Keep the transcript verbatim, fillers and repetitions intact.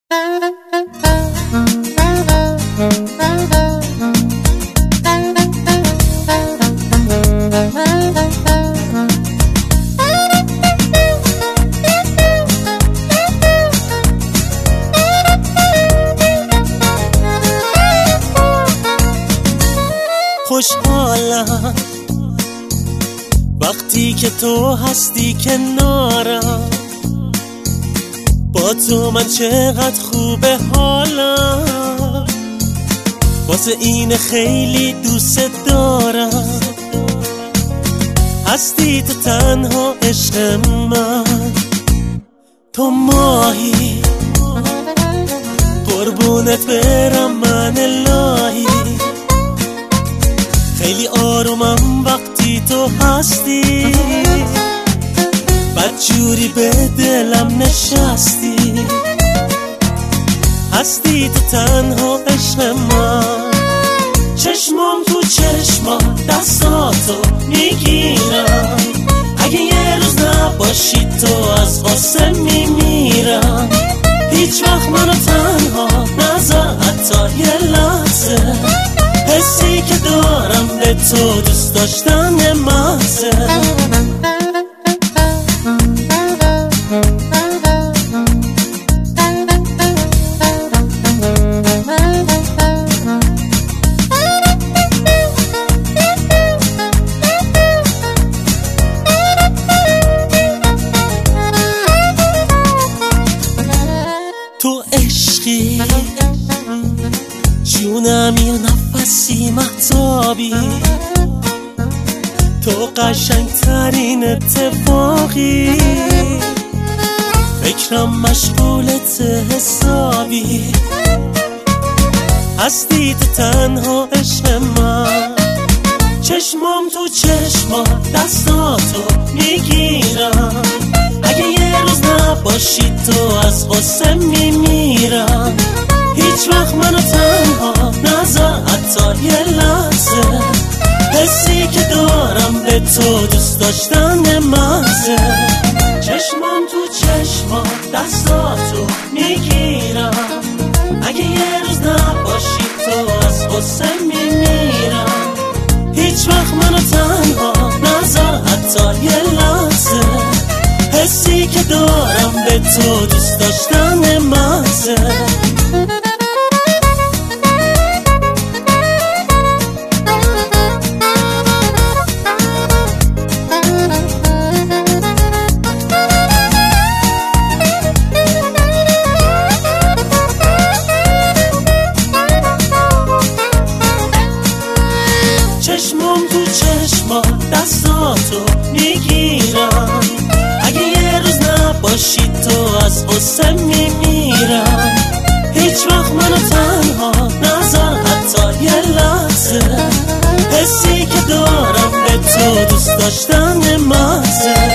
خوشحالم وقتی که تو هستی کنارم، با تو من چقدر خوبه حالم، واسه این خیلی دوست دارم. هستی تو تنها عشق من، تو ماهی قربونت برم من الهی. خیلی آرومم وقتی تو هستی، بدجوری به دلم نشستی. هستی تو تنها عشق من، چشمام تو چشمام دستاتو میگیرم. اگه یه روز نباشی تو از غصه میمیرم. هیچ وقت منو تنها نذار حتی یه لحظه. حسی که دارم به تو دوست داشتن محضه. تو عشقی جونمی و نفسی مهتابی، تو قشنگ ترین اتفاقی. فکرم مشغولت حسابی، هستی تو تنها عشق من. چشمام تو چشمام دستاتو میگیرم. اگه یه روز نباشی تو از غصه میمیرم. هیچ وقت منو تنها نذار حتی یه لحظه. حسی که دارم به تو دوست داشتن محضه. چشمام تو چشمام دستاتو میگیرم. اگه یه روز نباشی تو از غصه میمیرم. هیچ وقت منو تنها نذار حتی یه لحظه. حسی که دارم به تو دوست داشتن محضه. چشمام تو چشمام دستاتو میگیرم. اگه یه روز نباشی تو از غصه میمیرم. هیچ وقت منو تنها نذار حتی یه لحظه. حسی که دارم به تو دوست داشتن محضه.